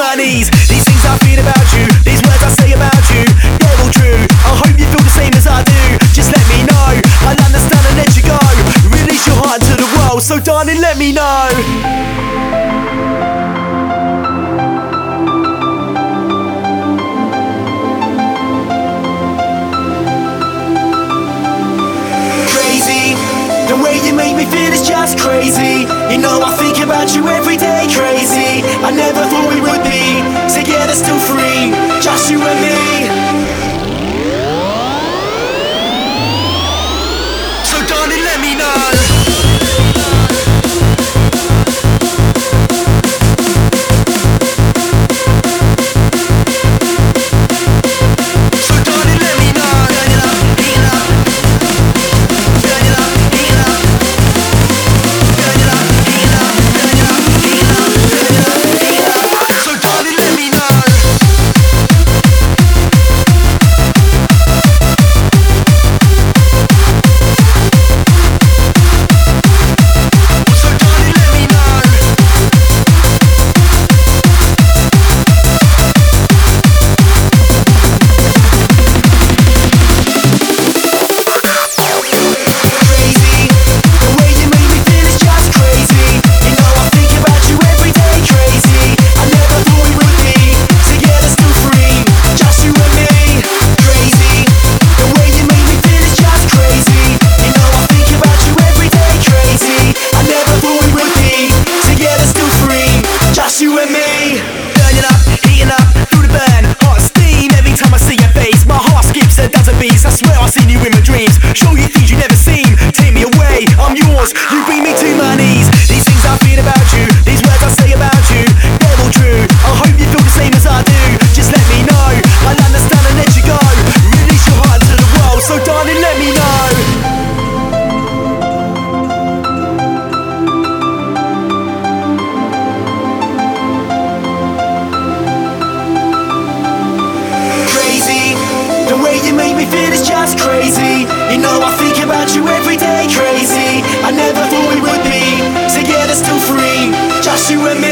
my knees. These things I feel about you, these words I say about you, they're all true. I hope you feel the same as I do. Just let me know, I'll understand and let you go. Release your heart to the world, so darling, let me know. The way you make me feel is just crazy. You know I think about you every day, crazy. I never thought we would be together, still free, just you and me. So darling, let me know. You and me, burning up, heating up, through the burn, hot steam. Every time I see your face, my heart skips a dozen beats. I swear I've seen you in my dreams, show you things you've never seen. Take me away, I'm yours, you bring me to my knees. These things I feel about you, these words I say about you, they're all true. I hope you feel the same as I do. Just let me know, I'll understand and let you go. Release your heart to the world, so darling, let me know. You make me feel it's just crazy. You know I think about you every day, crazy. I never thought we would be together, still free, just you and me.